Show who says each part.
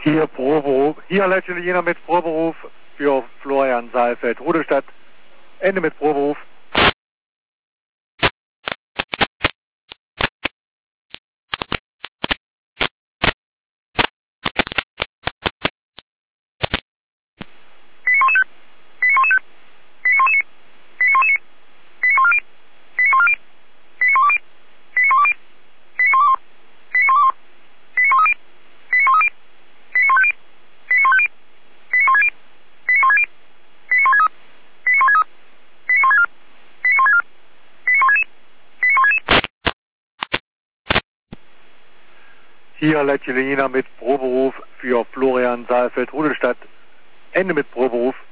Speaker 1: Hier Proberuf. Hier letztlich jener mit Proberuf für Florian Saalfeld, Rudolstadt. Ende mit Proberuf. Hier letztlich jener mit Proberuf für Florian Saalfeld, Rudolstadt. Ende mit Proberuf.